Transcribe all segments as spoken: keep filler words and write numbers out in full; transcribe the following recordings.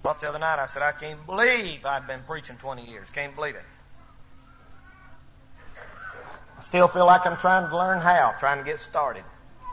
Well, the other night I said, I can't believe I've been preaching twenty years. Can't believe it. I still feel like I'm trying to learn how, trying to get started.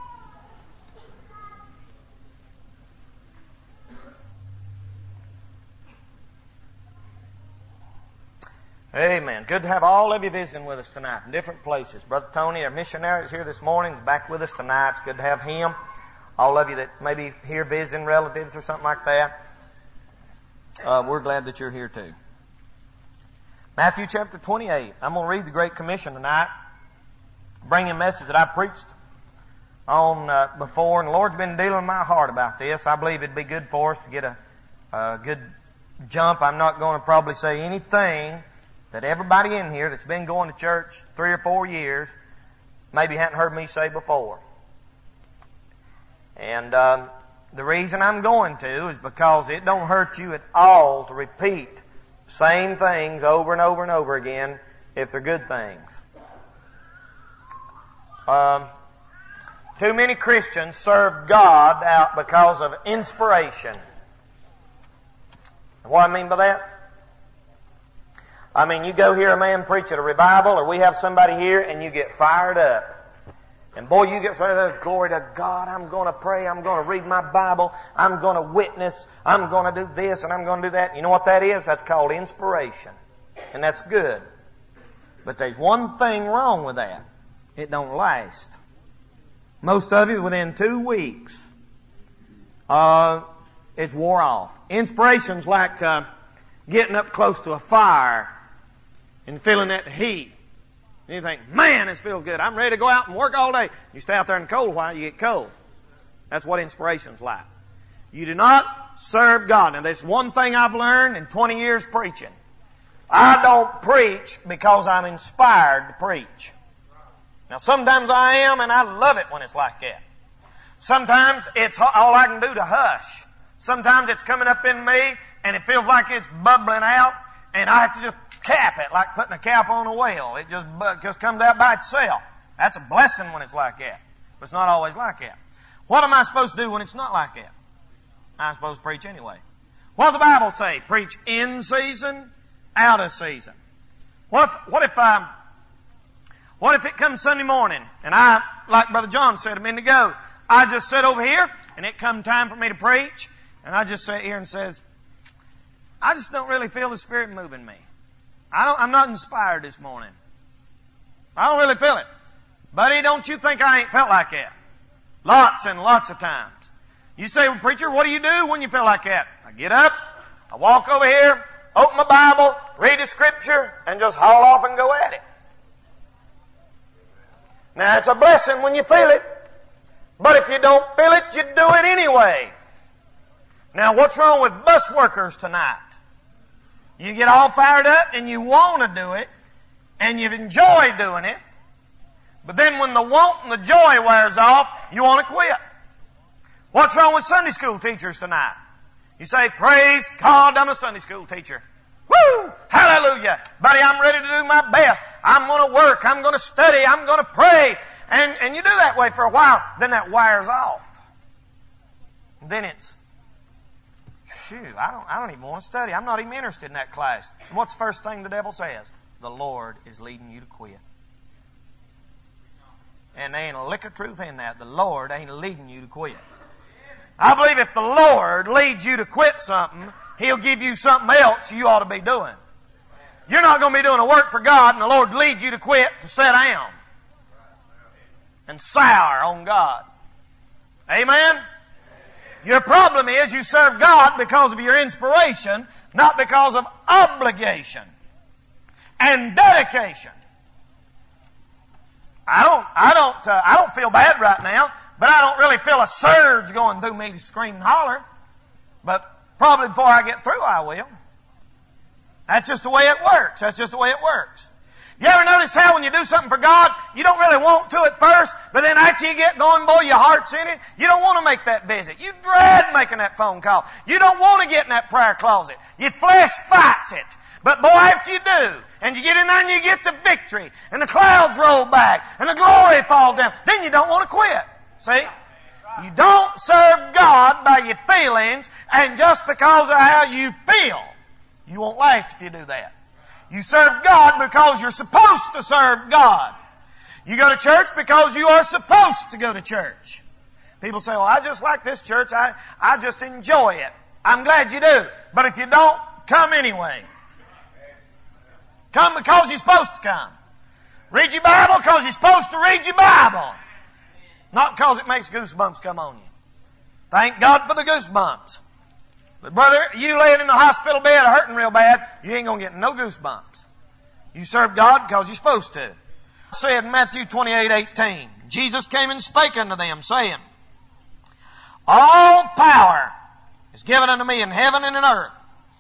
Amen. Good to have all of you visiting with us tonight from different places. Brother Tony, our missionary, is here this morning. He's back with us tonight. It's good to have him. All of you that may be here visiting relatives or something like that, uh, we're glad that you're here too. Matthew chapter twenty-eight. I'm going to read the Great Commission tonight. Bring a message that I preached on uh, before, and the Lord's been dealing with my heart about this. I believe it'd be good for us to get a, a good jump. I'm not going to probably say anything that everybody in here that's been going to church three or four years maybe hadn't heard me say before. And um, the reason I'm going to is because it don't hurt you at all to repeat the same things over and over and over again if they're good things. Um, too many Christians serve God out because of inspiration. What I mean by that? I mean, you go hear a man preach at a revival, or we have somebody here, and you get fired up. And boy, you get fired up, glory to God, I'm going to pray, I'm going to read my Bible, I'm going to witness, I'm going to do this, and I'm going to do that. You know what that is? That's called inspiration. And that's good. But there's one thing wrong with that. It don't last. Most of you, within two weeks, uh, it's wore off. Inspiration's like uh, getting up close to a fire and feeling that heat. And you think, man, this feels good. I'm ready to go out and work all day. You stay out there in the cold a while, you get cold. That's what inspiration's like. You do not serve God. Now, there's one thing I've learned in twenty years preaching. I don't preach because I'm inspired to preach. Now, sometimes I am, and I love it when it's like that. Sometimes it's all I can do to hush. Sometimes it's coming up in me, and it feels like it's bubbling out, and I have to just cap it, like putting a cap on a whale. It just, just comes out by itself. That's a blessing when it's like that. But it's not always like that. What am I supposed to do when it's not like that? I'm supposed to preach anyway. What does the Bible say? Preach in season, out of season. What if, what if I, what if it comes Sunday morning, and I, like Brother John said a minute ago, I just sit over here, and it come time for me to preach, and I just sit here and says, I just don't really feel the Spirit moving me. I don't, I'm not inspired this morning. I don't really feel it. Buddy, don't you think I ain't felt like that? Lots and lots of times. You say, well, preacher, what do you do when you feel like that? I get up, I walk over here, open my Bible, read the Scripture, and just haul off and go at it. Now, it's a blessing when you feel it. But if you don't feel it, you do it anyway. Now, what's wrong with bus workers tonight? You get all fired up and you want to do it, and you enjoy doing it, but then when the want and the joy wears off, you want to quit. What's wrong with Sunday school teachers tonight? You say, praise God, I'm a Sunday school teacher. Woo! Hallelujah! Buddy, I'm ready to do my best. I'm going to work. I'm going to study. I'm going to pray. And, and you do that way for a while, then that wears off. And then it's, shoot, I don't, I don't even want to study. I'm not even interested in that class. And what's the first thing the devil says? The Lord is leading you to quit. And there ain't a lick of truth in that. The Lord ain't leading you to quit. I believe if the Lord leads you to quit something, He'll give you something else you ought to be doing. You're not going to be doing a work for God and the Lord leads you to quit to sit down and sour on God. Amen? Your problem is you serve God because of your inspiration, not because of obligation and dedication. I don't, I don't, uh, I don't feel bad right now, but I don't really feel a surge going through me to scream and holler. But probably before I get through, I will. That's just the way it works. That's just the way it works. You ever notice how when you do something for God, you don't really want to at first, but then after you get going, boy, your heart's in it. You don't want to make that visit. You dread making that phone call. You don't want to get in that prayer closet. Your flesh fights it. But boy, after you do, and you get in there and you get the victory, and the clouds roll back, and the glory falls down, then you don't want to quit. See? You don't serve God by your feelings and just because of how you feel. You won't last if you do that. You serve God because you're supposed to serve God. You go to church because you are supposed to go to church. People say, well, I just like this church. I, I just enjoy it. I'm glad you do. But if you don't, come anyway. Come because you're supposed to come. Read your Bible because you're supposed to read your Bible. Not because it makes goosebumps come on you. Thank God for the goosebumps. But brother, you laying in the hospital bed hurting real bad, you ain't going to get no goosebumps. You serve God because you're supposed to. It said in Matthew twenty-eight eighteen, Jesus came and spake unto them, saying, all power is given unto me in heaven and in earth.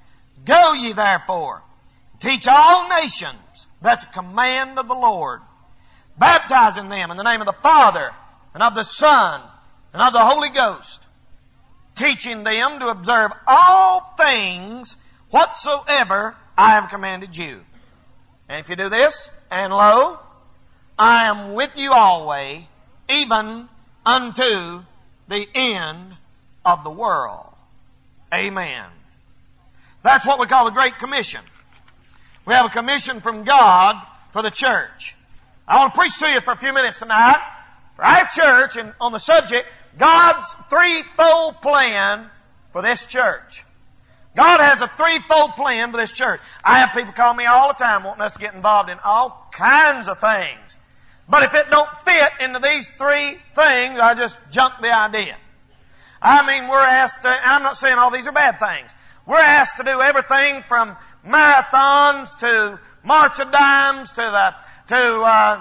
Go ye therefore, teach all nations. That's a command of the Lord. Baptizing them in the name of the Father and of the Son and of the Holy Ghost. Teaching them to observe all things whatsoever I have commanded you. And if you do this, and lo, I am with you always, even unto the end of the world. Amen. That's what we call the Great Commission. We have a commission from God for the church. I want to preach to you for a few minutes tonight for our church and on the subject, God's threefold plan for this church. God has a threefold plan for this church. I have people call me all the time wanting us to get involved in all kinds of things. But if it don't fit into these three things, I just junk the idea. I mean, we're asked to, and I'm not saying all these are bad things. We're asked to do everything from marathons to March of Dimes to the to uh,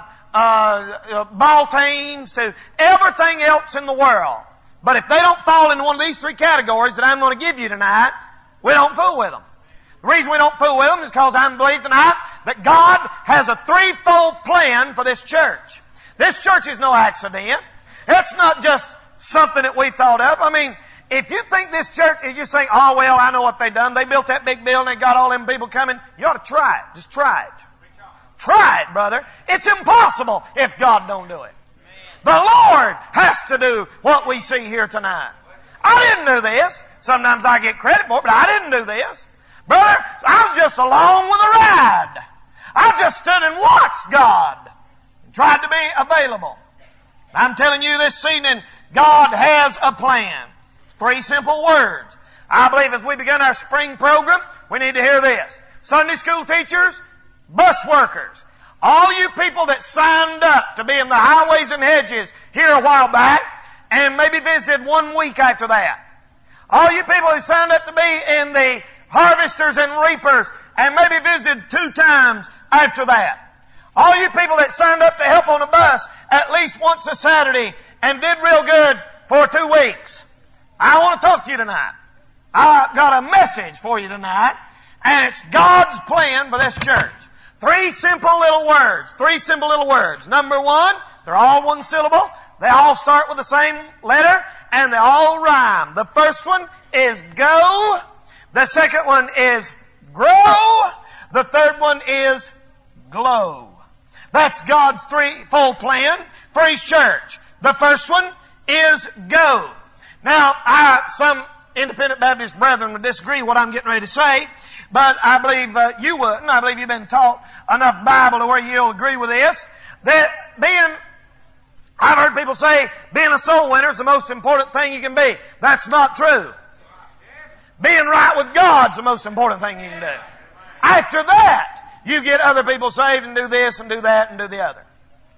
uh, ball teams to everything else in the world. But if they don't fall into one of these three categories that I'm going to give you tonight, we don't fool with them. The reason we don't fool with them is because I believe tonight that God has a threefold plan for this church. This church is no accident. It's not just something that we thought of. I mean, if you think this church is just saying, oh, well, I know what they've done. They built that big building. They got all them people coming. You ought to try it. Just try it. Try it, brother. It's impossible if God don't do it. The Lord has to do what we see here tonight. I didn't do this. Sometimes I get credit for it, but I didn't do this. Brother, I was just along with the ride. I just stood and watched God and tried to be available. I'm telling you this evening, God has a plan. Three simple words. I believe as we begin our spring program, we need to hear this. Sunday school teachers, bus workers, all you people that signed up to be in the highways and hedges here a while back and maybe visited one week after that. All you people who signed up to be in the harvesters and reapers and maybe visited two times after that. All you people that signed up to help on a bus at least once a Saturday and did real good for two weeks. I want to talk to you tonight. I got a message for you tonight, and it's God's plan for this church. Three simple little words. Three simple little words. Number one, they're all one syllable. They all start with the same letter, and they all rhyme. The first one is go. The second one is grow. The third one is glow. That's God's threefold plan for His church. The first one is go. Now, I, some independent Baptist brethren would disagree with what I'm getting ready to say, but I believe uh, you wouldn't. I believe you've been taught enough Bible to where you'll agree with this. That being, I've heard people say, being a soul winner is the most important thing you can be. That's not true. Being right with God's the most important thing you can do. After that, you get other people saved and do this and do that and do the other.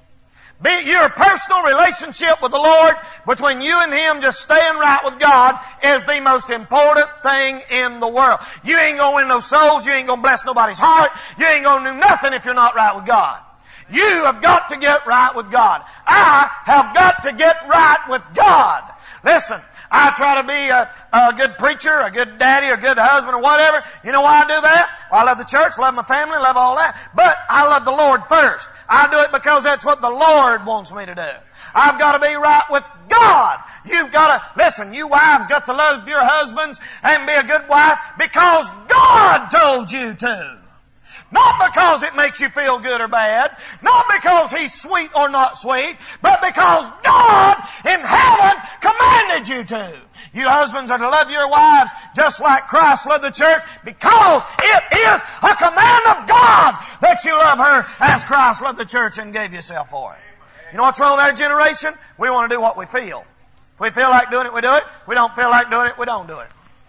Be your personal relationship with the Lord, between you and Him, just staying right with God, is the most important thing in the world. You ain't going to win no souls. You ain't going to bless nobody's heart. You ain't going to do nothing if you're not right with God. You have got to get right with God. I have got to get right with God. Listen, I try to be a, a good preacher, a good daddy, a good husband, or whatever. You know why I do that? Well, I love the church, love my family, love all that. But I love the Lord first. I do it because that's what the Lord wants me to do. I've got to be right with God. You've got to, listen, you wives got to love your husbands and be a good wife because God told you to. Not because it makes you feel good or bad. Not because He's sweet or not sweet. But because God in heaven commanded you to. You husbands are to love your wives just like Christ loved the church, because it is a command of God that you love her as Christ loved the church and gave yourself for it. You know what's wrong with our generation? We want to do what we feel. If we feel like doing it, we do it. If we don't feel like doing it, we don't do it.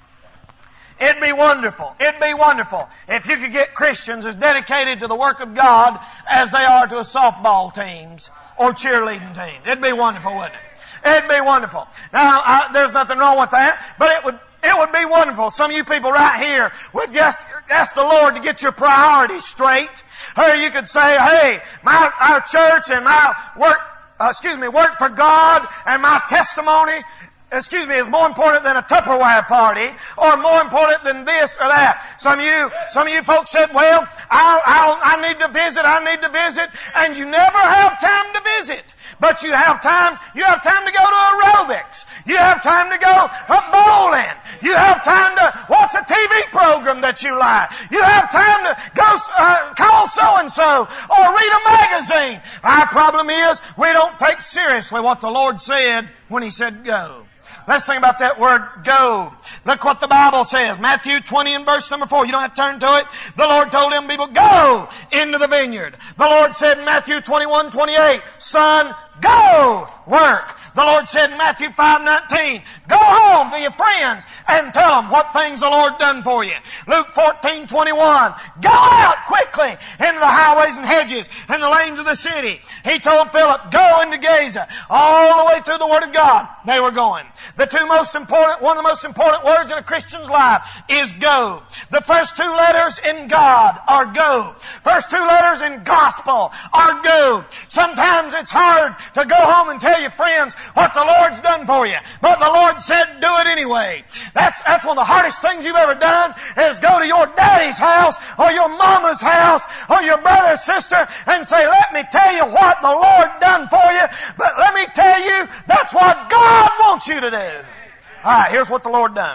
It'd be wonderful. It'd be wonderful if you could get Christians as dedicated to the work of God as they are to a softball teams or cheerleading teams. It'd be wonderful, wouldn't it? It'd be wonderful. Now, I, there's nothing wrong with that, but it would it would be wonderful. Some of you people right here would just ask the Lord to get your priorities straight. Or you could say, hey, my our church and my work, uh, excuse me, work for God and my testimony, excuse me, is more important than a Tupperware party, or more important than this or that. Some of you, some of you folks said, well, I'll, I'll, I need to visit, I need to visit, and you never have time to visit. But you have time, you have time to go to aerobics. You have time to go bowling. You have time to watch a T V program that you like. You have time to go uh, call so-and-so or read a magazine. Our problem is we don't take seriously what the Lord said when He said go. Let's think about that word go. Look what the Bible says. Matthew twenty and verse number four. You don't have to turn to it. The Lord told them people, go into the vineyard. The Lord said in Matthew twenty-one, twenty-eight, son, go work. The Lord said in Matthew five nineteen, go home to your friends and tell them what things the Lord done for you. Luke fourteen twenty-one, go out quickly into the highways and hedges and the lanes of the city. He told Philip, go into Gaza. All the way through the Word of God, they were going. The two most important, one of the most important words in a Christian's life is go. The first two letters in God are go. First two letters in gospel are go. Sometimes it's hard to go home and tell your friends what the Lord's done for you. But the Lord said, do it anyway. That's, that's one of the hardest things you've ever done, is go to your daddy's house or your mama's house or your brother or sister and say, let me tell you what the Lord done for you. But let me tell you, that's what God wants you to do. All right, here's what the Lord done.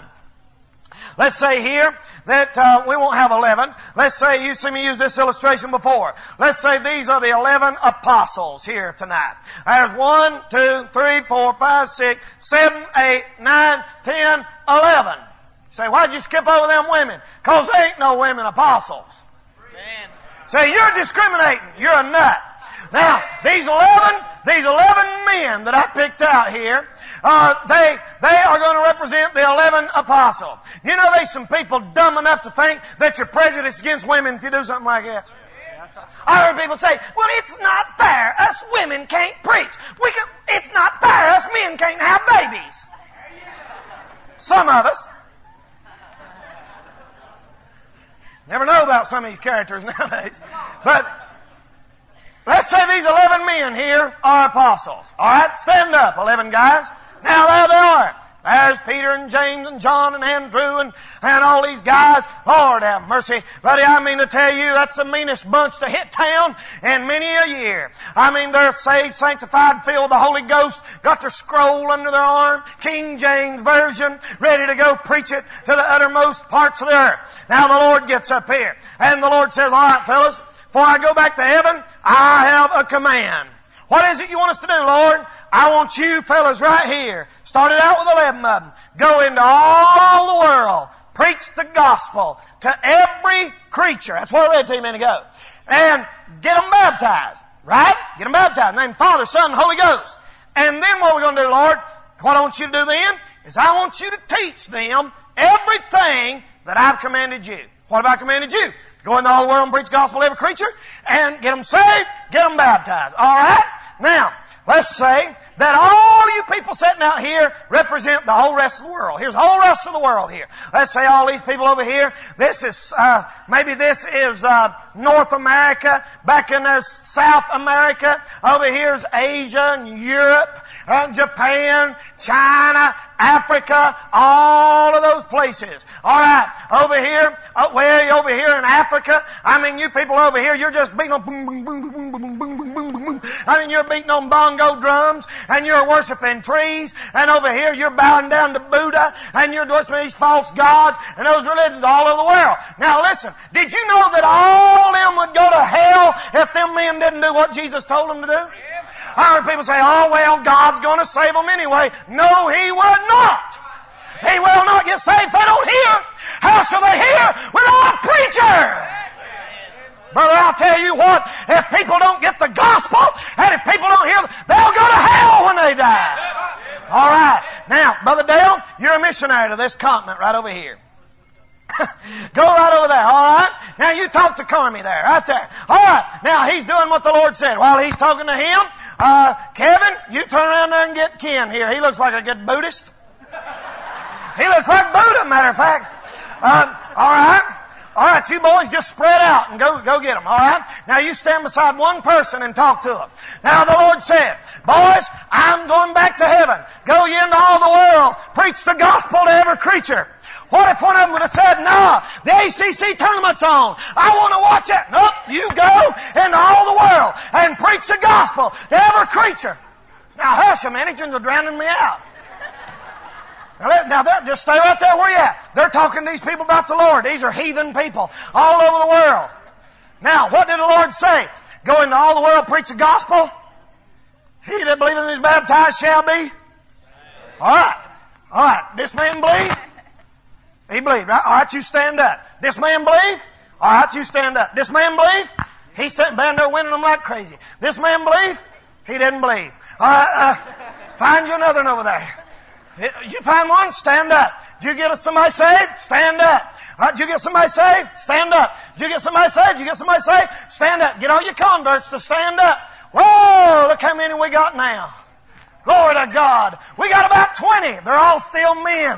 Let's say here that uh, we won't have eleven. Let's say, you see me use this illustration before. Let's say these are the eleven apostles here tonight. There's one, two, three, four, five, six, seven, eight, nine, ten, eleven. You say, why'd you skip over them women? Because there ain't no women apostles. Man. Say, you're discriminating. You're a nut. Now, these eleven, these eleven men that I picked out here, uh, they, they are going to represent the eleven apostles. You know, there's some people dumb enough to think that you're prejudiced against women if you do something like that. I heard people say, well, it's not fair. Us women can't preach. We can, it's not fair. Us men can't have babies. Some of us. Never know about some of these characters nowadays. But let's say these eleven men here are apostles. All right, stand up, eleven guys. Now there they are. There's Peter and James and John and Andrew and, and all these guys. Lord have mercy. Buddy, I mean to tell you, that's the meanest bunch to hit town in many a year. I mean, they're saved, sanctified, filled with the Holy Ghost, got their scroll under their arm, King James Version, ready to go preach it to the uttermost parts of the earth. Now the Lord gets up here, and the Lord says, all right, fellas, before I go back to heaven, I have a command. What is it you want us to do, Lord? I want you fellas right here. Started out with eleven of them. Go into all the world. Preach the gospel to every creature. That's what I read to you a minute ago. And get them baptized. Right? Get them baptized. Name Father, Son, and Holy Ghost. And then what we're going to do, Lord, what I want you to do then is I want you to teach them everything that I've commanded you. What have I commanded you? Go into all the world and preach the gospel to every creature and get them saved, get them baptized. All right? Now, let's say that all you people sitting out here represent the whole rest of the world. Here's the whole rest of the world here. Let's say all these people over here, this is, uh, maybe this is, uh, North America. Back in there's South America. Over here's Asia and Europe, uh, Japan, China, Africa, all of those places. All right, over here, uh, way over here in Africa, I mean, you people over here, you're just beating on boom, boom, boom, boom, boom, boom, boom, boom, boom, boom. I mean, you're beating on bongo drums, and you're worshiping trees, and over here you're bowing down to Buddha, and you're worshiping these false gods, and those religions all over the world. Now listen, did you know that all them would go to hell if them men didn't do what Jesus told them to do? I heard people say, oh, well, God's going to save them anyway. No, He will not. He will not get saved if they don't hear. How shall they hear without a preacher? Brother, I'll tell you what, if people don't get the gospel, and if people don't hear, they'll go to hell when they die. All right. Now, Brother Dale, you're a missionary to this continent right over here. Go right over there, all right? Now, you talk to Carmy there, right there. All right. Now, he's doing what the Lord said. While he's talking to him, uh, Kevin, you turn around there and get Ken here. He looks like a good Buddhist. He looks like Buddha, matter of fact. Um, all right. All right, you boys just spread out and go, go get them, all right? Now you stand beside one person and talk to them. Now the Lord said, boys, I'm going back to heaven. Go ye into all the world. Preach the gospel to every creature. What if one of them would have said, no, the A C C tournament's on. I want to watch it. Nope, you go into all the world and preach the gospel to every creature. Now hush, the managers are drowning me out. Now, let, now just stay right there where you at. They're talking to these people about the Lord. These are heathen people all over the world. Now, what did the Lord say? Go into all the world, preach the gospel. He that believeth and is baptized shall be. All right. All right. This man believe? He believed. Right? All right, you stand up. This man believe? All right, you stand up. This man believe? He's standing there winning them like crazy. This man believe? He didn't believe. All right, uh, find you another one over there. Did you find one? Stand up. Did you get somebody saved? Stand up. Uh, did you get somebody saved? Stand up. Did you get somebody saved? Did you get somebody saved? Stand up. Get all your converts to stand up. Whoa, look how many we got now. Glory to God. We got about twenty. They're all still men.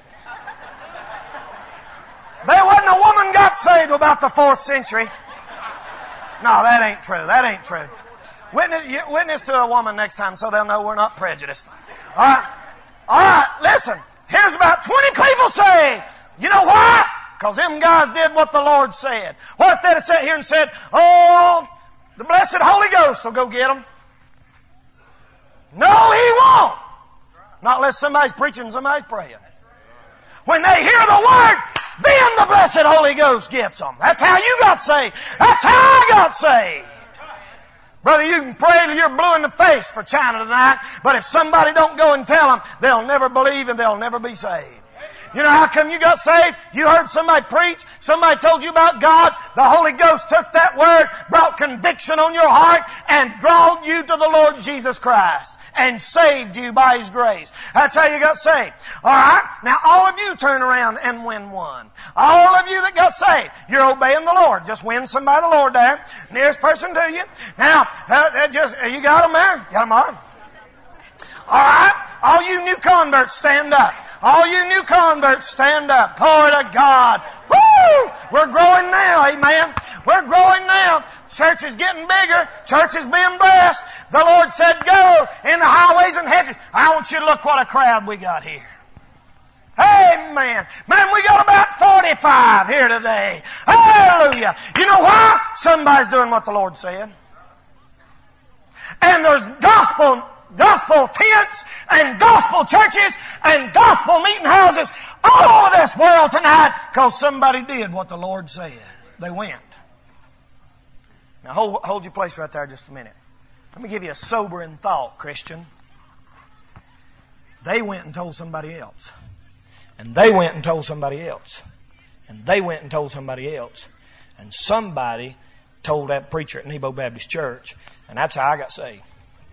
There wasn't a woman got saved about the fourth century. No, that ain't true. That ain't true. Witness, witness to a woman next time so they'll know we're not prejudiced. All right. All right, listen. Here's about twenty people saved. You know why? Because them guys did what the Lord said. What if they'd have sat here and said, oh, the blessed Holy Ghost will go get them? No, He won't. Not unless somebody's preaching and somebody's praying. When they hear the Word, then the blessed Holy Ghost gets them. That's how you got saved. That's how I got saved. Brother, you can pray till you're blue in the face for China tonight, but if somebody don't go and tell them, they'll never believe and they'll never be saved. You know how come you got saved? You heard somebody preach, somebody told you about God, the Holy Ghost took that word, brought conviction on your heart, and drawed you to the Lord Jesus Christ, and saved you by His grace. That's how you got saved. Alright? Now all of you turn around and win one. All of you that got saved, you're obeying the Lord. Just win somebody the Lord there. Nearest person to you. Now, uh, just you got them there? Got them on? Alright? All you new converts, stand up. All you new converts, stand up. Glory to God. Woo! We're growing now, amen. We're growing now. Church is getting bigger. Church is being blessed. The Lord said, go in the highways and hedges. I want you to look what a crowd we got here. Amen. Man, we got about forty-five here today. Hallelujah. You know why? Somebody's doing what the Lord said. And there's gospel gospel tents and gospel churches and gospel meeting houses all over this world tonight because somebody did what the Lord said. They went. Now hold, hold your place right there just a minute. Let me give you a sobering thought, Christian. They went and told somebody else. And they went and told somebody else. And they went and told somebody else. And somebody told that preacher at Nebo Baptist Church. And that's how I got saved.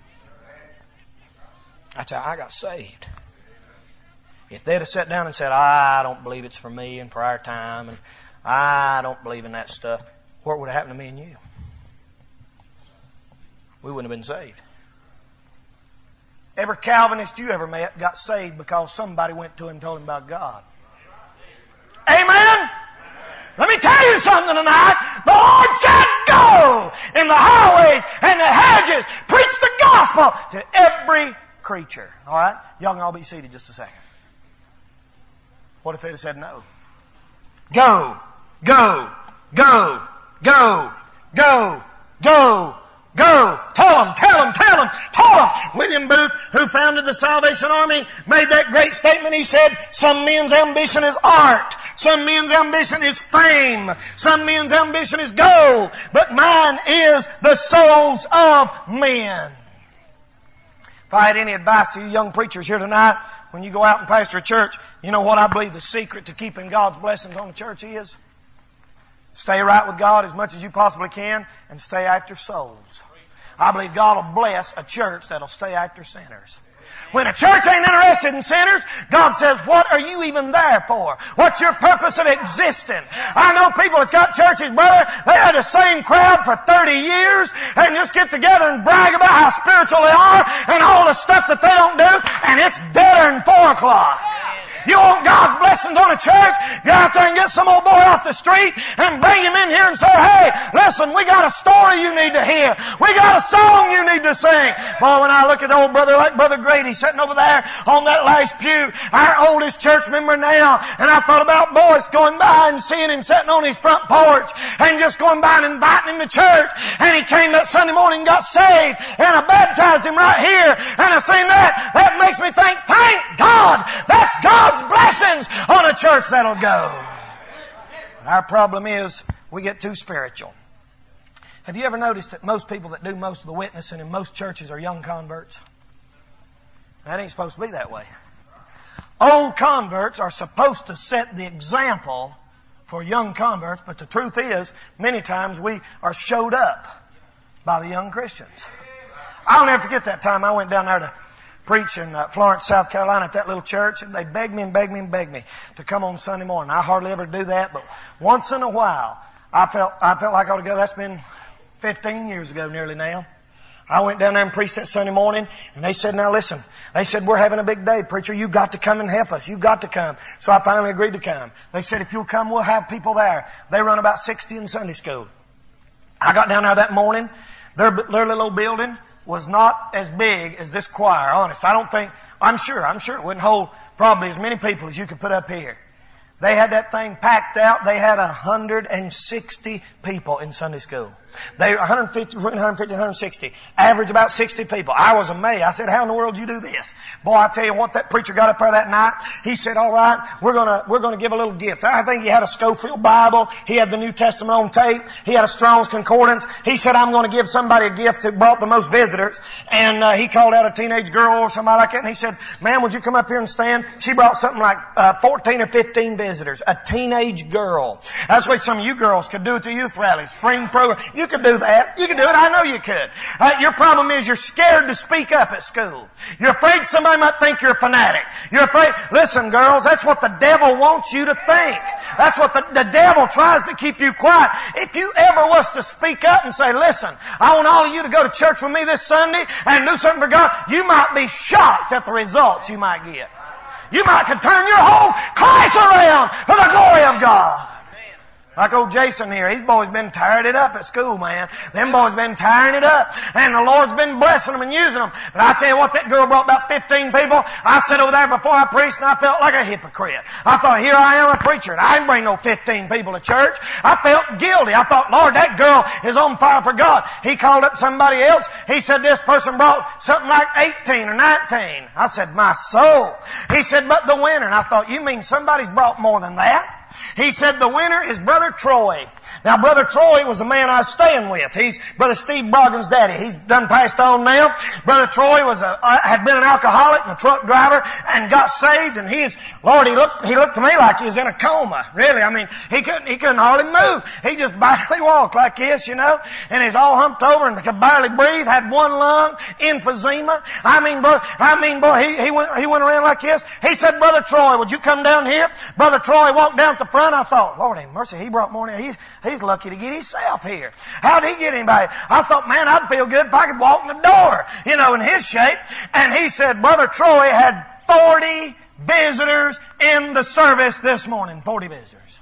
That's how I got saved. If they'd have sat down and said, I don't believe it's for me and for our time, and I don't believe in that stuff, what would have happened to me and you? We wouldn't have been saved. Every Calvinist you ever met got saved because somebody went to him and told him about God. Amen? Let me tell you something tonight. The Lord said, go in the highways and the hedges. Preach the gospel to every creature. All right? Y'all can all be seated just a second. What if they'd have said no? Go, go, go, go, go, go, go. Tell them, tell them, tell them, tell them. William Booth, who founded the Salvation Army, made that great statement. He said, some men's ambition is art. Some men's ambition is fame. Some men's ambition is gold. But mine is the souls of men. If I had any advice to you young preachers here tonight, when you go out and pastor a church, you know what I believe the secret to keeping God's blessings on the church is? Stay right with God as much as you possibly can and stay after souls. I believe God will bless a church that'll stay after sinners. When a church ain't interested in sinners, God says, what are you even there for? What's your purpose of existing? I know people that's got churches, brother, they had the same crowd for thirty years and just get together and brag about how spiritual they are and all the stuff that they don't do, and it's deader than four o'clock. You want God's blessings on a church? Get out there and get some old boy off the street and bring him in here and say, hey, listen, we got a story you need to hear. We got a song you need to sing. Boy, when I look at old brother like Brother Grady sitting over there on that last pew, our oldest church member now, and I thought about boys going by and seeing him sitting on his front porch and just going by and inviting him to church. And he came that Sunday morning and got saved, and I baptized him right here. And I seen that. That makes me think, thank God, that's God's blessings on a church that'll go. Our problem is we get too spiritual. Have you ever noticed that most people that do most of the witnessing in most churches are young converts? That ain't supposed to be that way. Old converts are supposed to set the example for young converts, but the truth is, many times we are showed up by the young Christians. I'll never forget that time I went down there to preach in uh, Florence, South Carolina at that little church, and they begged me and begged me and begged me to come on Sunday morning. I hardly ever do that, but once in a while, I felt I felt like I ought to go. That's been fifteen years ago nearly now. I went down there and preached that Sunday morning, and they said, now listen, they said, we're having a big day, preacher. You've got to come and help us. You've got to come. So I finally agreed to come. They said, if you'll come, we'll have people there. They run about sixty in Sunday school. I got down there that morning. Their, their little old building was not as big as this choir, honest. I don't think, I'm sure, I'm sure it wouldn't hold probably as many people as you could put up here. They had that thing packed out. They had one hundred sixty people in Sunday school. They one hundred fifty, one hundred fifty, one hundred sixty. Average about sixty people. I was amazed. I said, how in the world do you do this? Boy, I tell you what, that preacher got up there that night. He said, all right, we're gonna, we're gonna give a little gift. I think he had a Schofield Bible. He had the New Testament on tape. He had a Strong's Concordance. He said, I'm gonna give somebody a gift that brought the most visitors. And, uh, he called out a teenage girl or somebody like that. And he said, ma'am, would you come up here and stand? She brought something like, uh, fourteen or fifteen visitors. A teenage girl. That's what some of you girls could do at the youth rallies. Spring program. You could do that. You could do it. I know you could. Uh, your problem is you're scared to speak up at school. You're afraid somebody might think you're a fanatic. You're afraid. Listen, girls, that's what the devil wants you to think. That's what the, the devil tries to keep you quiet. If you ever was to speak up and say, listen, I want all of you to go to church with me this Sunday and do something for God, you might be shocked at the results you might get. You might could turn your whole class around for the glory of God. Like old Jason here, his boy's been tearing it up at school, man. Them boys been tearing it up. And the Lord's been blessing them and using them. But I tell you what, that girl brought about fifteen people. I sat over there before I preached and I felt like a hypocrite. I thought, here I am a preacher and I didn't bring no fifteen people to church. I felt guilty. I thought, Lord, that girl is on fire for God. He called up somebody else. He said, this person brought something like eighteen or nineteen. I said, my soul. He said, but the winner. And I thought, you mean somebody's brought more than that? He said the winner is Brother Troy. Now, Brother Troy was the man I was staying with. He's Brother Steve Broggin's daddy. He's done passed on now. Brother Troy was a, uh, had been an alcoholic and a truck driver and got saved. And he is, Lord, he looked, he looked to me like he was in a coma. Really, I mean, he couldn't, he couldn't hardly move. He just barely walked like this, you know. And he's all humped over and could barely breathe. Had one lung, emphysema. I mean, brother, I mean, boy, he, he went, he went around like this. He said, Brother Troy, would you come down here? Brother Troy walked down at the front. I thought, Lord have mercy, he brought more than he. He's lucky to get himself here. How'd he get anybody? I thought, man, I'd feel good if I could walk in the door, you know, in his shape. And he said, Brother Troy had forty visitors in the service this morning. forty visitors.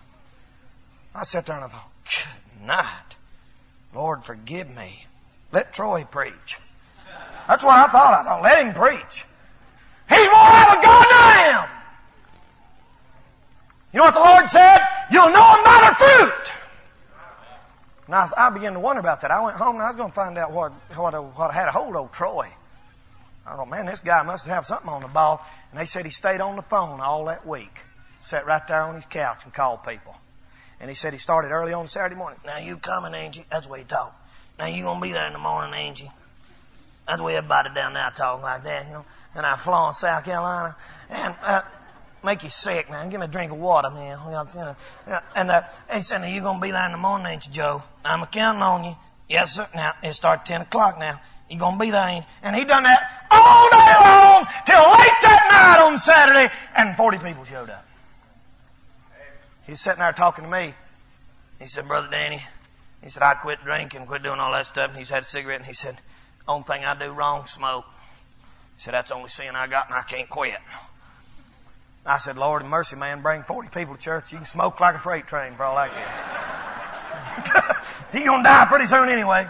I sat there and I thought, good night. Lord, forgive me. Let Troy preach. That's what I thought. I thought, let him preach. He's more out of God than I am. You know what the Lord said? You'll know them by their fruit. And I, I began to wonder about that. I went home and I was going to find out what, what, what had a hold of Troy. I thought, man, this guy must have something on the ball. And they said he stayed on the phone all that week. Sat right there on his couch and called people. And he said he started early on Saturday morning. Now you coming, Angie? That's the way he talked. Now you going to be there in the morning, Angie? That's the way everybody down there talking like that, you know. And I fly in South Carolina. And uh, make you sick, man. Give me a drink of water, man. And uh, he said, now you going to be there in the morning, ain't you, Joe? I'm counting on you. Yes, sir. Now, it starts ten o'clock now. You going to be there, ain't you? And he done that all day long till late that night on Saturday. And forty people showed up. He's sitting there talking to me. He said, Brother Danny, he said, I quit drinking, quit doing all that stuff. And he's had a cigarette. And he said, only thing I do wrong, smoke. He said, that's the only sin I got and I can't quit. I said, Lord have mercy, man, bring forty people to church. You can smoke like a freight train for all I care. You're going to die pretty soon anyway.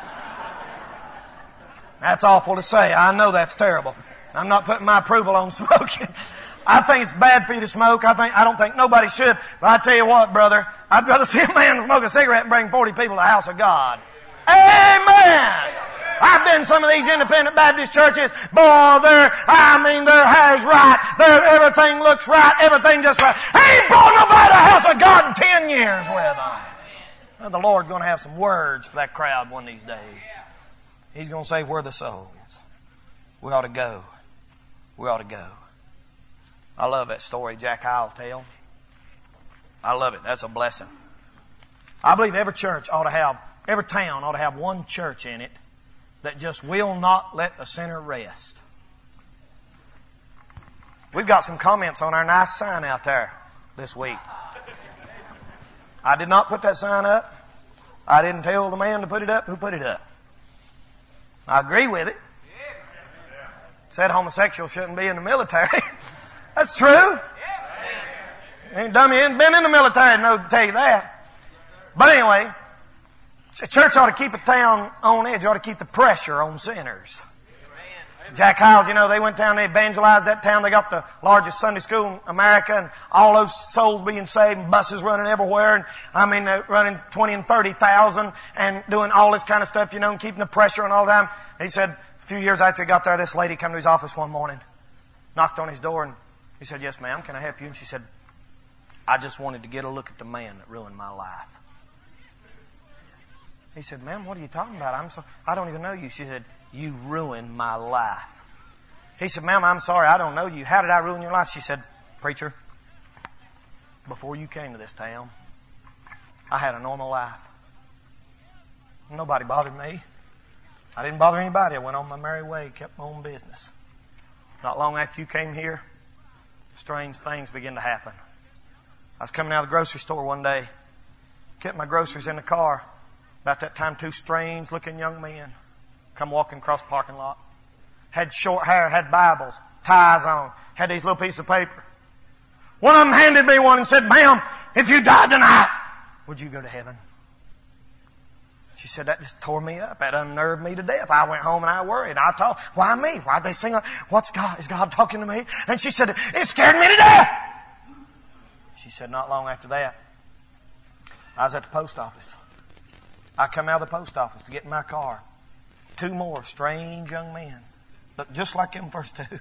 That's awful to say. I know that's terrible. I'm not putting my approval on smoking. I think it's bad for you to smoke. I think I don't think nobody should. But I tell you what, brother, I'd rather see a man smoke a cigarette and bring forty people to the house of God. Amen. I've been in some of these independent Baptist churches. Boy, their I mean, their hair's right. Their everything looks right. Everything just right. Ain't brought nobody to the house of God in ten years with them. Well, the Lord's going to have some words for that crowd one of these days. He's going to say, where are the souls? We ought to go. We ought to go. I love that story Jack Hyles tells. I love it. That's a blessing. I believe every church ought to have, every town ought to have one church in it that just will not let a sinner rest. We've got some comments on our nice sign out there this week. I did not put that sign up. I didn't tell the man to put it up. Who put it up? I agree with it. Said homosexuals shouldn't be in the military. That's true. Ain't dummy ain't been in the military to tell you that. But anyway, the church ought to keep a town on edge. Ought to keep the pressure on sinners. Jack Hyles, you know, they went down, they evangelized that town. They got the largest Sunday school in America, and all those souls being saved, and buses running everywhere, and I mean, they're running twenty and thirty thousand, and doing all this kind of stuff, you know, and keeping the pressure on all the time. He said, a few years after he got there, this lady came to his office one morning, knocked on his door, and he said, yes, ma'am, can I help you? And she said, I just wanted to get a look at the man that ruined my life. He said, ma'am, what are you talking about? I'm so, I don't even know you. She said, you ruined my life. He said, ma'am, I'm sorry, I don't know you. How did I ruin your life? She said, preacher, before you came to this town, I had a normal life. Nobody bothered me. I didn't bother anybody. I went on my merry way, kept my own business. Not long after you came here, strange things began to happen. I was coming out of the grocery store one day, kept my groceries in the car. About that time, two strange-looking young men come walking across the parking lot. Had short hair, had Bibles, ties on, had these little pieces of paper. One of them handed me one and said, ma'am, if you died tonight, would you go to heaven? She said, that just tore me up. That unnerved me to death. I went home and I worried. I thought, why me? Why'd they sing? What's God? Is God talking to me? And she said, it scared me to death. She said, not long after that, I was at the post office. I come out of the post office to get in my car. Two more strange young men. Looked just like them first two.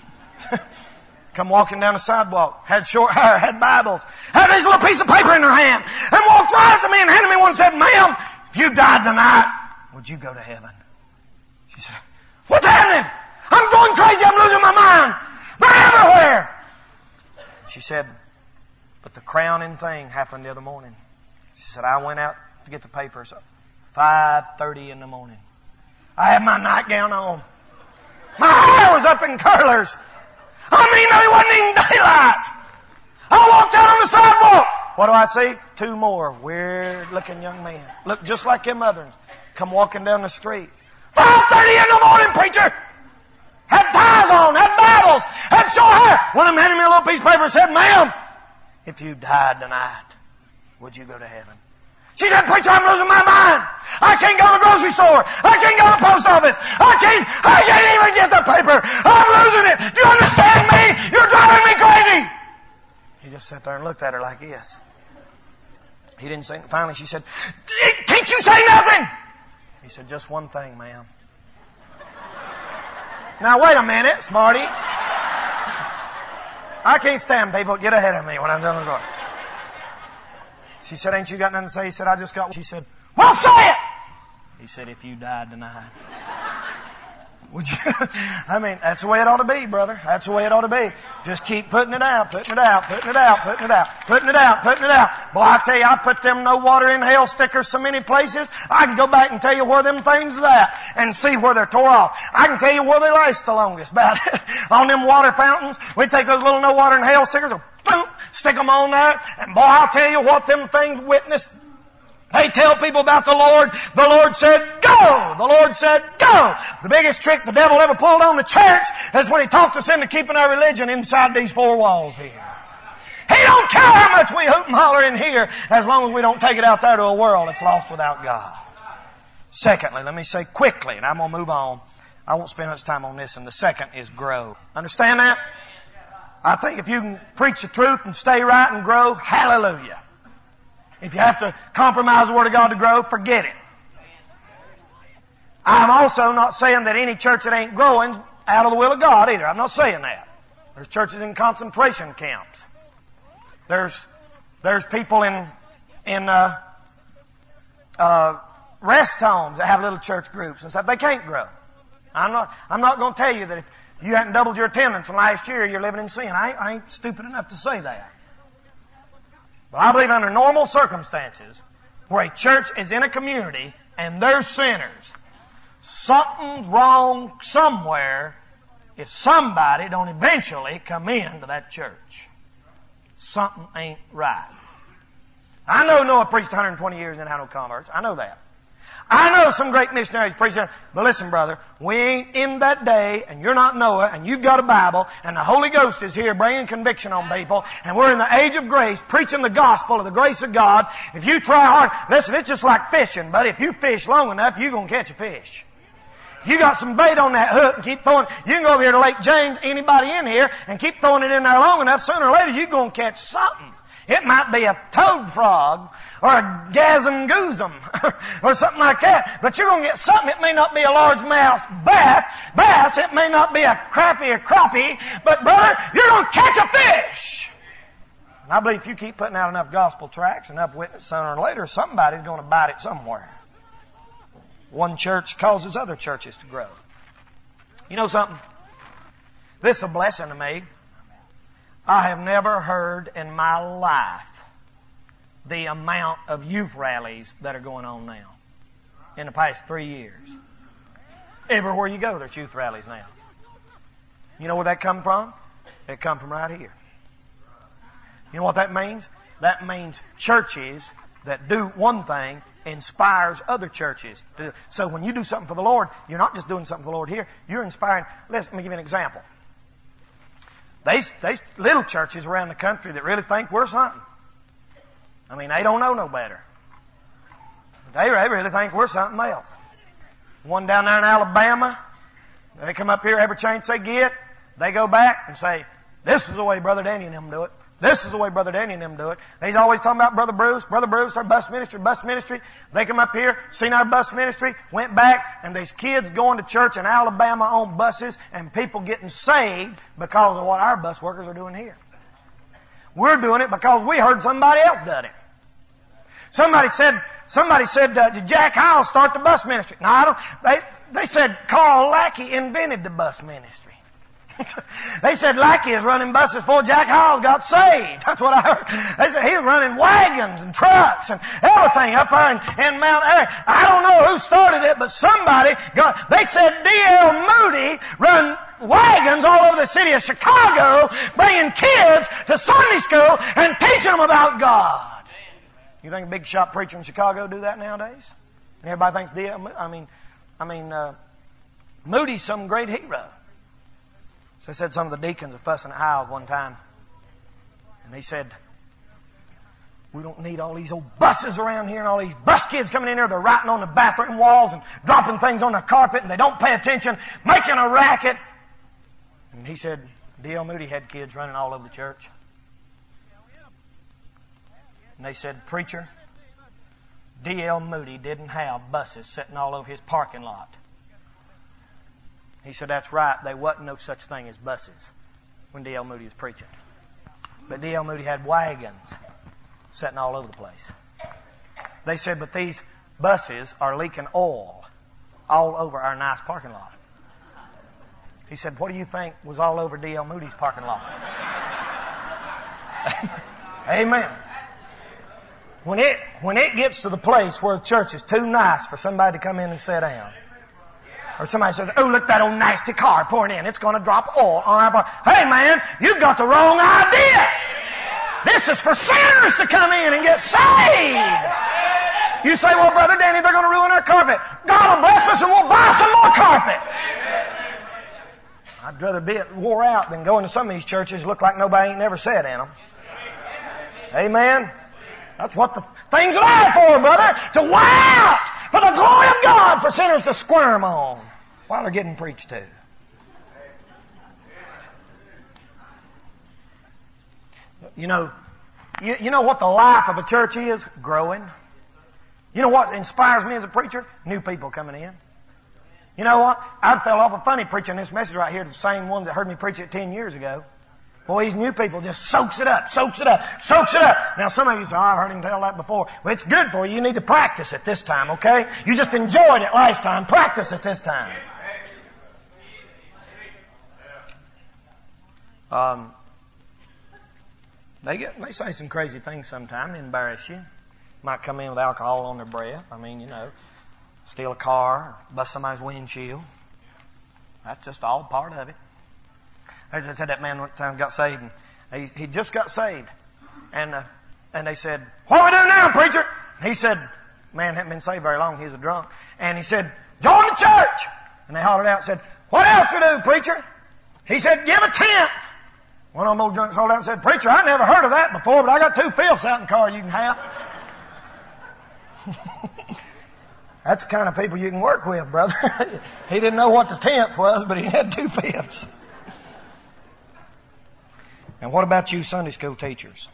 Come walking down the sidewalk. Had short hair, had Bibles. Had these little piece of paper in their hand. And walked right up to me and handed me one and said, ma'am, if you died tonight, would you go to heaven? She said, what's happening? I'm going crazy. I'm losing my mind. They're everywhere. She said, but the crowning thing happened the other morning. She said, I went out to get the papers at five thirty in the morning. I had my nightgown on. My hair was up in curlers. I mean, it wasn't even daylight. I walked out on the sidewalk. What do I see? Two more weird-looking young men. Look just like them others. Come walking down the street. five thirty in the morning, preacher. Had ties on, had Bibles, had short hair. One of them handed me a little piece of paper and said, ma'am, if you died tonight, would you go to heaven? She said, preacher, I'm losing my mind. I can't go to the grocery store. I can't go to the post office. I can't, I can't even get the paper. I'm losing it. Do you understand me? You're driving me crazy. He just sat there and looked at her like this. He didn't say. Finally, she said, "Can't you say nothing?" He said, "Just one thing, ma'am." Now, wait a minute, smarty. I can't stand people get ahead of me when I'm telling the story. She said, "Ain't you got nothing to say?" He said, "I just got..." She said, "Well, say it!" He said, "If you died tonight." Would you? I mean, that's the way it ought to be, brother. That's the way it ought to be. Just keep putting it out, putting it out, putting it out, putting it out, putting it out, putting it out. Boy, I tell you, I put them no water in hell stickers so many places. I can go back and tell you where them things is at and see where they're tore off. I can tell you where they last the longest. About on them water fountains, we take those little no water in hell stickers, boom, stick them on there, and boy, I'll tell you what them things witness. They tell people about the Lord. The Lord said, "Go!" The Lord said, "Go!" The biggest trick the devil ever pulled on the church is when he talked us into keeping our religion inside these four walls here. He don't care how much we hoop and holler in here as long as we don't take it out there to a world that's lost without God. Secondly, let me say quickly, and I'm going to move on. I won't spend much time on this, and the second is grow. Understand that? I think if you can preach the truth and stay right and grow, hallelujah. If you have to compromise the Word of God to grow, forget it. I'm also not saying that any church that ain't growing is out of the will of God either. I'm not saying that. There's churches in concentration camps. There's there's people in in uh, uh, rest homes that have little church groups and stuff. They can't grow. I'm not I'm not going to tell you that if you hadn't doubled your attendance from last year, you're living in sin. I, I ain't stupid enough to say that. But I believe under normal circumstances, where a church is in a community and there's sinners, something's wrong somewhere if somebody don't eventually come into that church. Something ain't right. I know Noah preached one hundred twenty years and didn't have no converts. I know that. I know some great missionaries preaching, but listen, brother, we ain't in that day, and you're not Noah, and you've got a Bible, and the Holy Ghost is here bringing conviction on people, and we're in the age of grace, preaching the gospel of the grace of God. If you try hard, listen, it's just like fishing, buddy. If you fish long enough, you're going to catch a fish. If you got some bait on that hook and keep throwing, you can go over here to Lake James, anybody in here, and keep throwing it in there long enough, sooner or later you're going to catch something. It might be a toad frog or a gasm goosum or something like that. But you're going to get something. It may not be a largemouth bass. bass. It may not be a crappie or crappie. But, brother, you're going to catch a fish. And I believe if you keep putting out enough gospel tracts, enough witness, sooner or later, somebody's going to bite it somewhere. One church causes other churches to grow. You know something? This is a blessing to me. I have never heard in my life the amount of youth rallies that are going on now in the past three years. Everywhere you go, there's youth rallies now. You know where that come from? It come from right here. You know what that means? That means churches that do one thing inspires other churches to do. So when you do something for the Lord, you're not just doing something for the Lord here. You're inspiring. Let me give you an example. There's, there's little churches around the country that really think we're something. I mean, they don't know no better. They, they really think we're something else. One down there in Alabama, they come up here every chance they get. They go back and say, "This is the way Brother Danny and them do it. This is the way Brother Danny and them do it." They's always talking about Brother Bruce. Brother Bruce, our bus ministry, bus ministry. They come up here, seen our bus ministry, went back, and there's kids going to church in Alabama on buses and people getting saved because of what our bus workers are doing here. We're doing it because we heard somebody else done it. Somebody said, somebody said, uh, did Jack Howell start the bus ministry? No, I don't. They, they said Carl Lackey invented the bus ministry. They said Lackey is running buses before Jack Howells got saved. That's what I heard. They said he was running wagons and trucks and everything up there in, in Mount Airy. I don't know who started it, but somebody got... They said D L Moody run wagons all over the city of Chicago, bringing kids to Sunday school and teaching them about God. You think a big shot preacher in Chicago do that nowadays? And everybody thinks D L Moody... I mean, I mean, uh, Moody's some great hero. So they said some of the deacons were fussing at Howells one time. And they said, "We don't need all these old buses around here and all these bus kids coming in here. They're writing on the bathroom walls and dropping things on the carpet and they don't pay attention, making a racket." And he said, D L Moody had kids running all over the church. And they said, "Preacher, D L Moody didn't have buses sitting all over his parking lot." He said, "That's right. There wasn't no such thing as buses when D L Moody was preaching. But D L Moody had wagons sitting all over the place." They said, "But these buses are leaking oil all over our nice parking lot." He said, "What do you think was all over D L Moody's parking lot?" Amen. When it, when it gets to the place where the church is too nice for somebody to come in and sit down, or somebody says, "Oh, look, that old nasty car pouring in. It's going to drop oil on our bar." Hey, man, you've got the wrong idea. This is for sinners to come in and get saved. You say, "Well, Brother Danny, they're going to ruin our carpet." God will bless us and we'll buy some more carpet. I'd rather be it wore out than go into some of these churches look like nobody ain't never said in them. Amen. That's what the things are there for, brother. To wear out for the glory of God, for sinners to squirm on while they're getting preached to. You know, you, you know what the life of a church is? Growing. You know what inspires me as a preacher? New people coming in. You know what? I felt awful funny preaching this message right here to the same one that heard me preach it ten years ago. Boy, these new people just soaks it up, soaks it up, soaks it up. Now, some of you say, "Oh, I've heard him tell that before." Well, it's good for you. You need to practice it this time, okay? You just enjoyed it last time. Practice it this time. Um, they get they say some crazy things sometimes, embarrass you. Might come in with alcohol on their breath. I mean, you know, steal a car, bust somebody's windshield. That's just all part of it. I just said that man one time got saved, and he, he just got saved. And uh, and they said, "What do we do now, preacher?" And he said, man hadn't been saved very long, he was a drunk. And he said, "Join the church." And they hollered out and said, "What else we do, preacher?" He said, "Give a tenth." One of them old drunks hollered out and said, "Preacher, I never heard of that before, but I got two fifths out in the car you can have." That's the kind of people you can work with, brother. He didn't know what the tenth was, but he had two fifths. And what about you Sunday school teachers?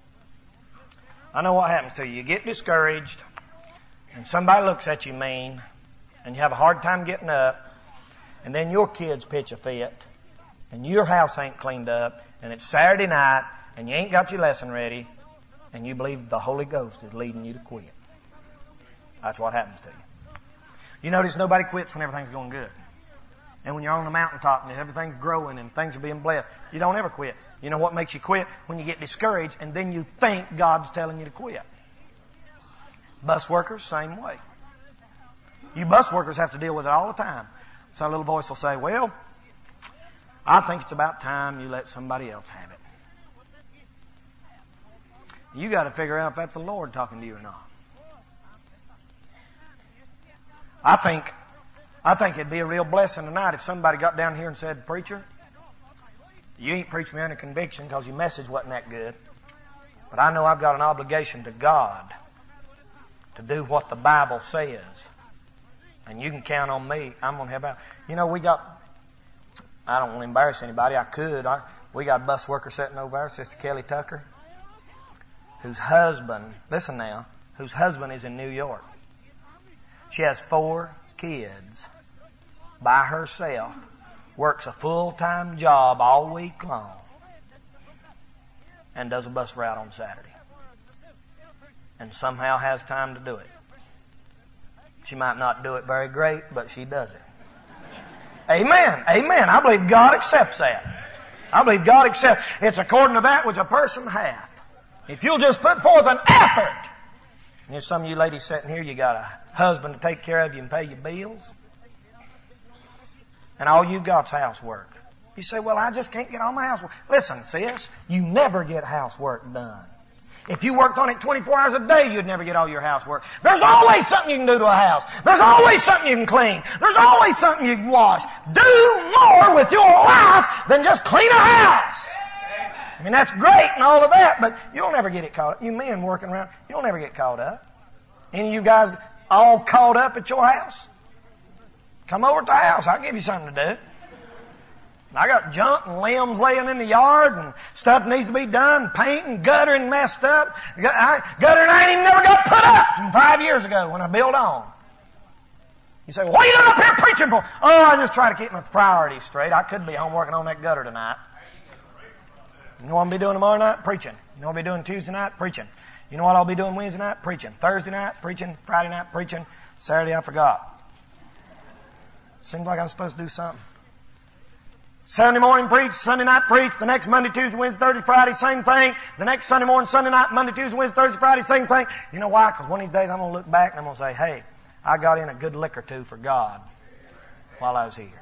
I know what happens to you. You get discouraged, and somebody looks at you mean, and you have a hard time getting up, and then your kids pitch a fit, and your house ain't cleaned up, and it's Saturday night, and you ain't got your lesson ready, and you believe the Holy Ghost is leading you to quit. That's what happens to you. You notice nobody quits when everything's going good. And when you're on the mountaintop and everything's growing and things are being blessed, you don't ever quit. You know what makes you quit? When you get discouraged and then you think God's telling you to quit. Bus workers, same way. You bus workers have to deal with it all the time. Some little voice will say, "Well, I think it's about time you let somebody else have it." You got to figure out if that's the Lord talking to you or not. I think, I think it'd be a real blessing tonight if somebody got down here and said, "Preacher, you ain't preached me under conviction because your message wasn't that good. But I know I've got an obligation to God to do what the Bible says. And you can count on me. I'm going to help out." You know, we got, I don't want to embarrass anybody. I could. I, we got a bus worker sitting over there, Sister Kelly Tucker, whose husband, listen now, whose husband is in New York. She has four kids by herself, works a full-time job all week long, and does a bus route on Saturday. And somehow has time to do it. She might not do it very great, but she does it. Amen. Amen. I believe God accepts that. I believe God accepts. It's according to that which a person hath. If you'll just put forth an effort. And there's some of you ladies sitting here, you got a husband to take care of you and pay your bills. And all you got's housework. You say, "Well, I just can't get all my housework." Listen, sis, you never get housework done. If you worked on it twenty-four hours a day, you'd never get all your housework. There's always something you can do to a house. There's always something you can clean. There's always something you can wash. Do more with your life than just clean a house. I mean, that's great and all of that, but you'll never get it caught up. You men working around, you'll never get caught up. Any of you guys all caught up at your house? Come over to the house. I'll give you something to do. I got junk and limbs laying in the yard and stuff needs to be done, paint and guttering messed up. I, guttering I ain't even never got put up from five years ago when I built on. You say, well, what are you doing up here preaching for? Oh, I just try to keep my priorities straight. I could be home working on that gutter tonight. You know what I'll be doing tomorrow night? Preaching. You know what I'll be doing Tuesday night? Preaching. You know what I'll be doing Wednesday night? Preaching. Thursday night? Preaching. Friday night? Preaching. Saturday I forgot. Seems like I'm supposed to do something. Sunday morning preach, Sunday night preach, the next Monday, Tuesday, Wednesday, Thursday, Friday, same thing. The next Sunday morning, Sunday night, Monday, Tuesday, Wednesday, Thursday, Friday, same thing. You know why? Because one of these days I'm going to look back and I'm going to say, hey, I got in a good lick or two for God while I was here.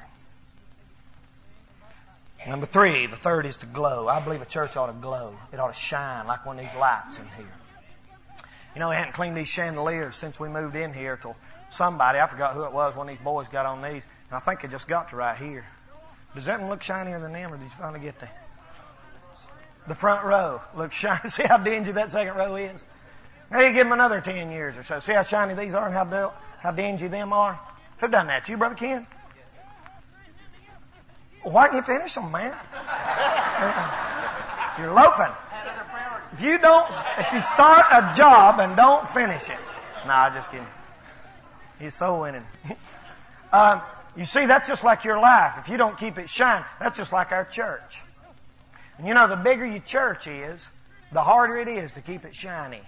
Number three, the third is to glow. I believe a church ought to glow. It ought to shine like one of these lights in here. You know, we hadn't cleaned these chandeliers since we moved in here till somebody, I forgot who it was, one of these boys got on these, and I think it just got to right here. Does that one look shinier than them, or did you finally get the, the front row? Looks shiny. See how dingy that second row is? Now you give them another ten years or so. See how shiny these are and how, do, how dingy them are? Who done that? You, Brother Ken? Well, why didn't you finish them, man? You're loafing. If you don't, if you start a job and don't finish it. Nah, just kidding. He's soul winning. um, You see, that's just like your life. If you don't keep it shine, that's just like our church. And you know, the bigger your church is, the harder it is to keep it shiny.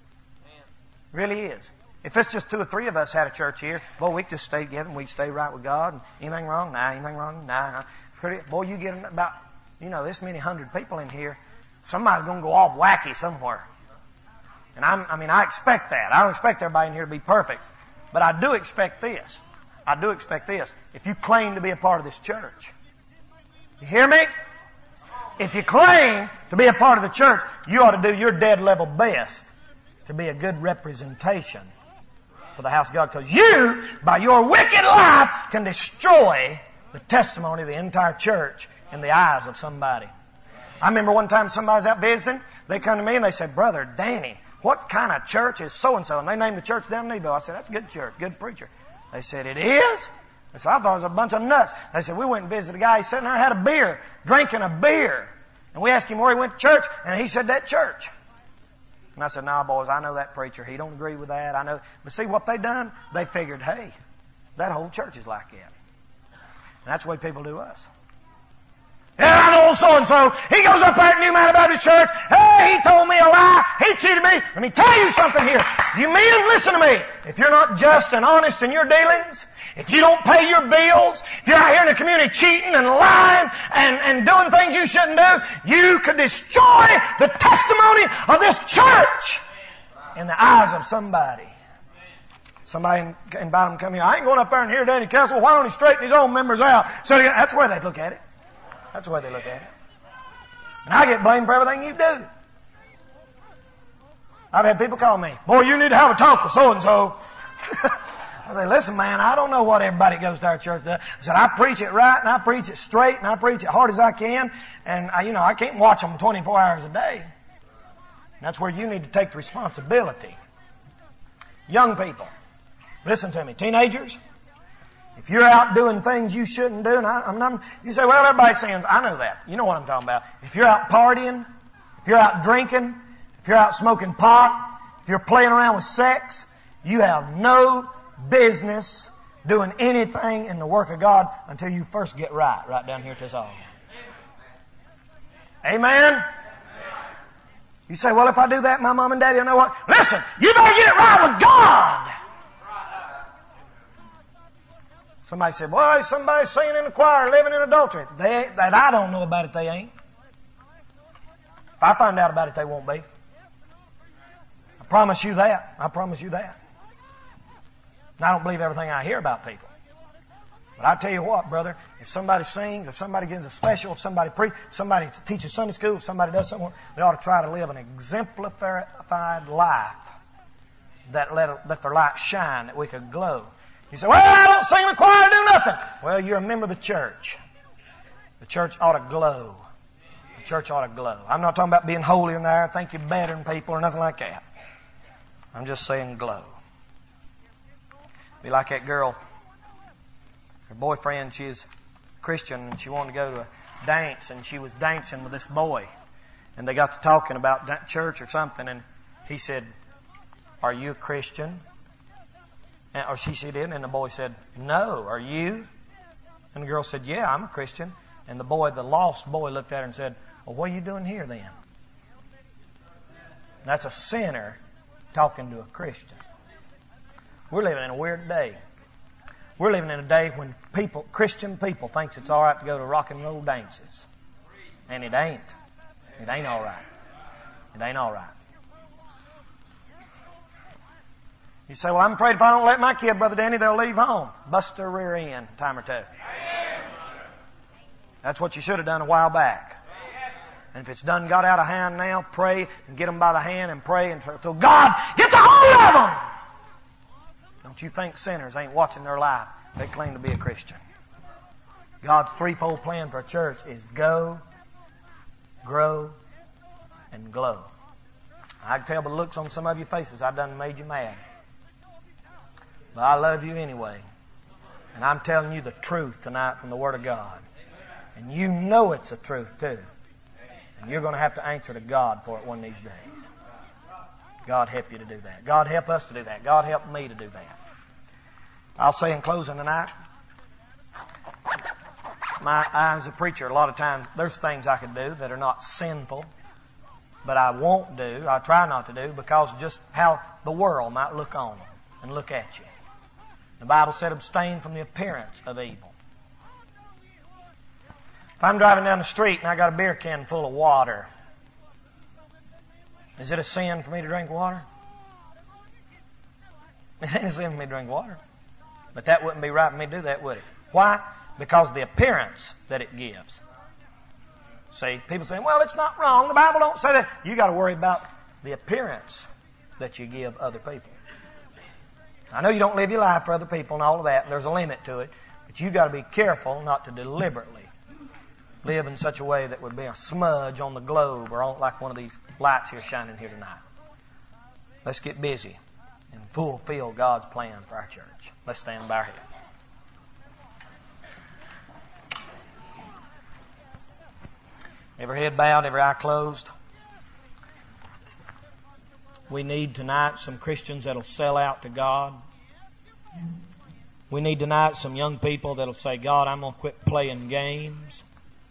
Really is. If it's just two or three of us had a church here, boy, we could just stay together and we'd stay right with God. And anything wrong? Nah. Anything wrong? Nah. nah. Pretty, boy, you get about, you know, this many hundred people in here, somebody's going to go off wacky somewhere. And I'm, I mean, I expect that. I don't expect everybody in here to be perfect. But I do expect this. I do expect this. If you claim to be a part of this church, you hear me? If you claim to be a part of the church, you ought to do your dead level best to be a good representation for the house of God. Because you, by your wicked life, can destroy the testimony of the entire church in the eyes of somebody. I remember one time somebody was out visiting. They come to me and they said, Brother Danny, what kind of church is so-and-so? And they named the church down in Nebo. I said, that's a good church, good preacher. They said, it is? I said, I thought it was a bunch of nuts. They said, we went and visited a guy. He's sitting there, had a beer, drinking a beer. And we asked him where he went to church, and he said, that church. And I said, nah, boys, I know that preacher. He don't agree with that. I know. But see what they done? They figured, hey, that whole church is like that. And that's the way people do us. Yeah, I know so-and-so. He goes up there at New Mountain Baptist Church. Hey, he told me a lie. He cheated me. Let me tell you something here. You men, listen to me. If you're not just and honest in your dealings, if you don't pay your bills, if you're out here in the community cheating and lying and, and doing things you shouldn't do, you could destroy the testimony of this church in the eyes of somebody. Somebody invite them to come here. I ain't going up there and hear Danny Kessel. Why don't he straighten his own members out? So that's the way they look at it. That's the way they look at it. And I get blamed for everything you do. I've had people call me, boy, you need to have a talk with so-and-so. I say, listen, man, I don't know what everybody goes to our church does. I said, I preach it right, and I preach it straight, and I preach it hard as I can, and, I, you know, I can't watch them twenty-four hours a day. And that's where you need to take the responsibility. Young people, listen to me. Teenagers, if you're out doing things you shouldn't do, and I, I'm not, you say, well, everybody sins. I know that. You know what I'm talking about. If you're out partying, if you're out drinking, if you're out smoking pot, if you're playing around with sex, you have no business doing anything in the work of God until you first get right, right down here at this altar. Amen? You say, well, if I do that, my mom and daddy will know what? Listen, you better get it right with God. Somebody said, boy, somebody's singing in the choir, living in adultery. They, that I don't know about it, they ain't. If I find out about it, they won't be. I promise you that. I promise you that. And I don't believe everything I hear about people. But I tell you what, brother, if somebody sings, if somebody gives a special, if somebody preaches, if somebody teaches Sunday school, if somebody does something, they ought to try to live an exemplified life that let, let their light shine, that we could glow. You say, well, I don't sing in the choir, do nothing. Well, you're a member of the church. The church ought to glow. The church ought to glow. I'm not talking about being holy in there, think you're better than people or nothing like that. I'm just saying glow. Be like that girl. Her boyfriend, she's Christian and she wanted to go to a dance, and she was dancing with this boy. And they got to talking about that church or something, and he said, "Are you a Christian?" And, or she said, and the boy said, "No, are you?" And the girl said, "Yeah, I'm a Christian." And the boy, the lost boy, looked at her and said, "Well, what are you doing here then?" That's a sinner talking to a Christian. We're living in a weird day. We're living in a day when people, Christian people, thinks it's all right to go to rock and roll dances. And it ain't. It ain't all right. It ain't all right. You say, "Well, I'm afraid if I don't let my kid, Brother Danny, they'll leave home." Bust their rear end a time or two. That's what you should have done a while back. And if it's done got out of hand now, pray and get them by the hand and pray until God gets a hold of them. Don't you think sinners ain't watching their life? They claim to be a Christian. God's threefold plan for a church is go, grow, and glow. I can tell by the looks on some of your faces I've done made you mad. But I love you anyway. And I'm telling you the truth tonight from the Word of God. And you know it's the truth too. And you're going to have to answer to God for it one of these days. God help you to do that. God help us to do that. God help me to do that. I'll say in closing tonight, my, I, as a preacher, a lot of times there's things I can do that are not sinful, but I won't do, I try not to do, because of just how the world might look on them and look at you. The Bible said abstain from the appearance of evil. If I'm driving down the street and I got a beer can full of water, is it a sin for me to drink water? It ain't a sin for me to drink water. But that wouldn't be right for me to do that, would it? Why? Because of the appearance that it gives. See, people say, "Well, it's not wrong. The Bible don't say that." You got to worry about the appearance that you give other people. I know you don't live your life for other people and all of that, and there's a limit to it, but you got to be careful not to deliberately live in such a way that would be a smudge on the globe or on like one of these lights here shining here tonight. Let's get busy and fulfill God's plan for our church. Let's stand by our head. Every head bowed, every eye closed. We need tonight some Christians that'll sell out to God. We need tonight some young people that'll say, "God, I'm going to quit playing games.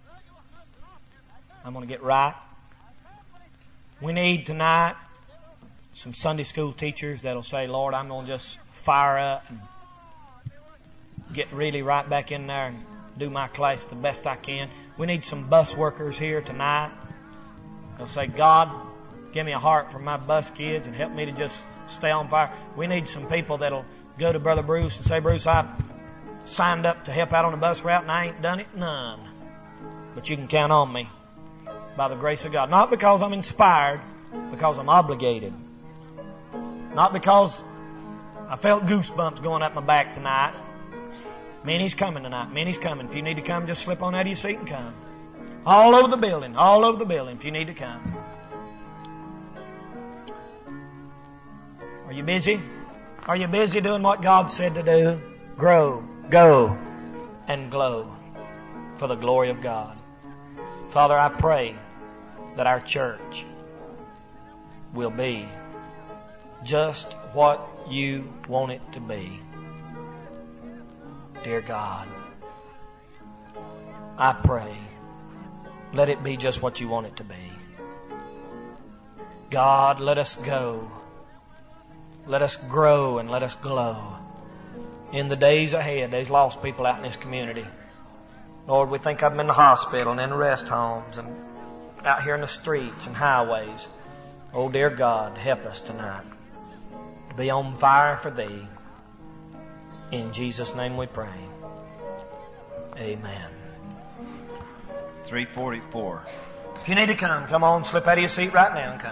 I'm going to get right." We need tonight some Sunday school teachers that'll say, "Lord, I'm going to just fire up and get really right back in there and do my class the best I can." We need some bus workers here tonight. They'll say, "God, give me a heart for my bus kids and help me to just stay on fire." We need some people that'll go to Brother Bruce and say, "Bruce, I signed up to help out on the bus route and I ain't done it none. But you can count on me by the grace of God." Not because I'm inspired, because I'm obligated. Not because I felt goosebumps going up my back tonight. Minnie's coming tonight. Minnie's coming. If you need to come, just slip on out of your seat and come. All over the building. All over the building if you need to come. Are you busy? Are you busy doing what God said to do? Grow, go, and glow for the glory of God. Father, I pray that our church will be just what you want it to be. Dear God, I pray, let it be just what you want it to be. God, let us go. Let us grow and let us glow. In the days ahead, there's lost people out in this community. Lord, we think of them in the hospital and in the rest homes and out here in the streets and highways. Oh, dear God, help us tonight to be on fire for Thee. In Jesus' name we pray. Amen. three forty-four. If you need to come, come on, slip out of your seat right now and come.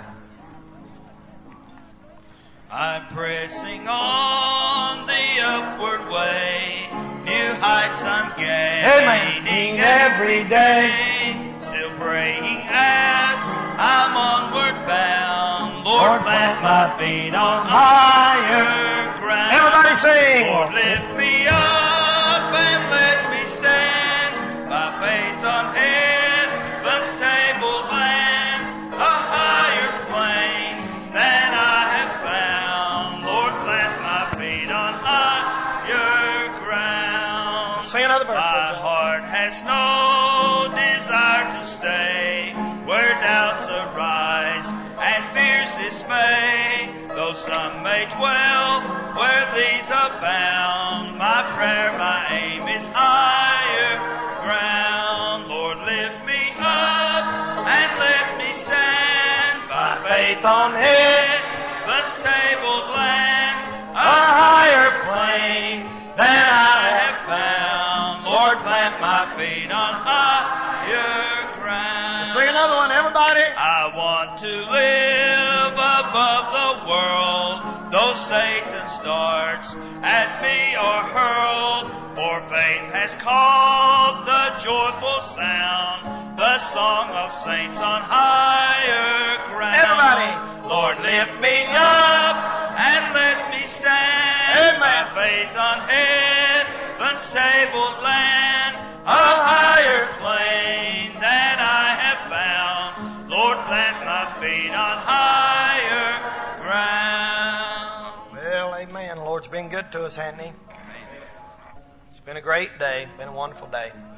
I'm pressing on the upward way, new heights I'm gaining every day. Still praying as I'm onward bound. Lord, plant my feet on higher ground. Everybody sing. Lord, lift me up and let me stand verse. My heart has no desire to stay where doubts arise and fears dismay. Though some may dwell where these abound, my prayer, my aim is higher ground. Lord, lift me up and let me stand by faith on heaven's tabled land, a higher plane than I have found. Lord, plant my feet on higher ground. Sing another one, everybody. I want to live above the world, though Satan starts at me or hurled. For faith has called the joyful sound, the song of saints on higher ground. Everybody. Lord, lift me up and let me stand. Amen. By faith on heaven's tabled land, a higher plane than I have found. Lord, plant my feet on higher ground. Well, amen. The Lord's been good to us, hasn't He? It's been a great day. Been a wonderful day.